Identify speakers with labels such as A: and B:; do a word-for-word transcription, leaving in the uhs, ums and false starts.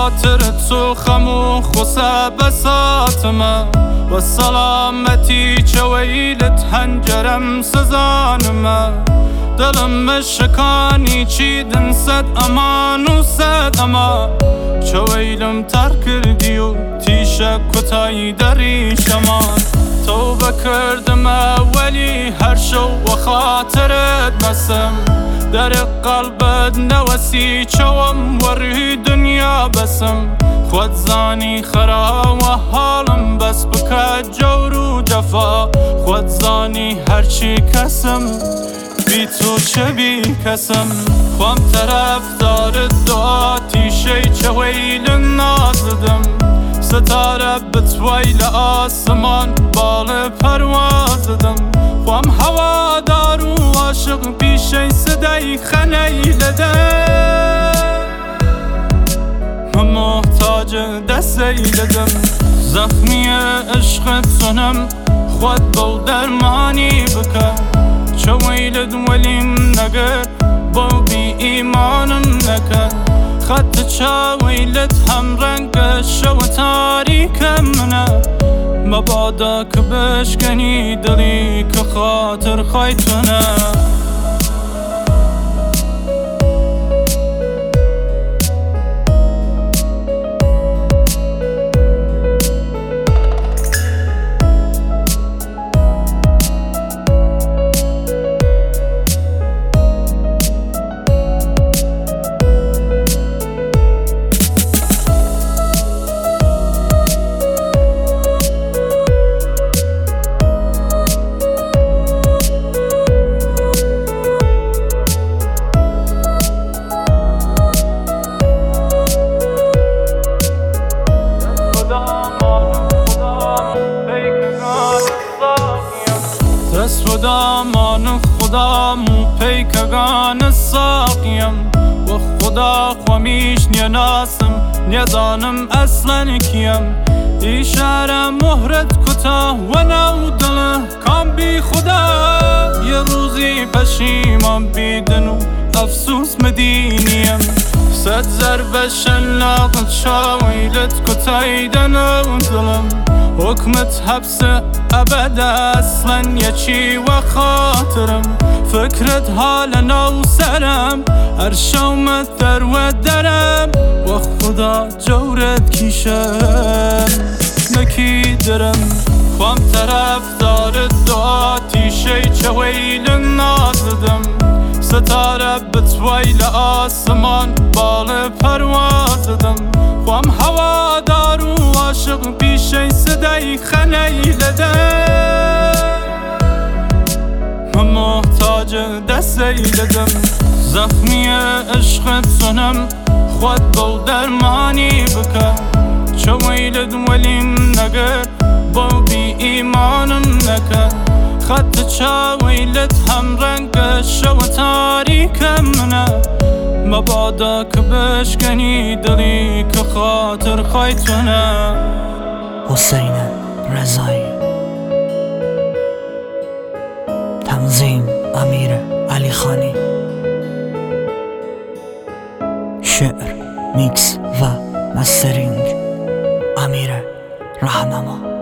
A: خاطر تو خمو خسه بساتمه و سلامتی چه ویلت هنجرم سزانمه دلم شکانی چیدن صد امان و صد اما چه ویلم تر کردی و تیشه کتایی دری شمان توبه کردم اولی هر شو و خاطرت بسم در قلبت نوسی چوم وری دنیا بسم خود زانی خرا و حالم بس بکد جور و جفا خود زانی هرچی کسم بی تو چه بی کسم خوام طرف دار دعا تیشه چه ویل نازدم ستاره بتویل آسمان بال پروازدم خوام هوا دار و عاشق پیشه صدای خنیلده من محتاج دستیلدم زخمی عشقت سنم خود بو درمانی بکن چه ویلد ولیم نگر با بی ایمانم نکن خط چه ویلت هم رنگ شو تاریکم منه مبادا که بشکنی دلی که خاطر خایتونه دست و دامان خدا مو پیکگان ساقیم و خدا خوامیش نیاناسم نیازانم اصلا کیم ایشاره مهرت کتا و نو دل کام بی خدا یه روزی پشیمان بیدن و افسوس مدینیم صد ضربه شلاقت شاویلت کتایدن و دلم حکمت حبس ابد اصلا یه چی و خاطرم فکرت حال نو سرم هر شومت در و درم و خدا جورت کیشم نکی درم خوام طرف دار دعا تیشه چه ویل نازدم ستاره بتویل آسمان بال پروازدم خوام هوا دار و عاشق پیشه صدای خنیلده من محتاج دستیلدم زخمی عشقت سنم خود بو درمانی بکن چه ویلد ولیم نگر با بی ایمانم نکن خط چه ویلت هم رنگ شو تاریکم منه مبادا که بشکنی دلی که خاطر خایتونه
B: حسین رضایی تنظیم امیر علی خانی شعر میکس و مسترینگ امیر رهنما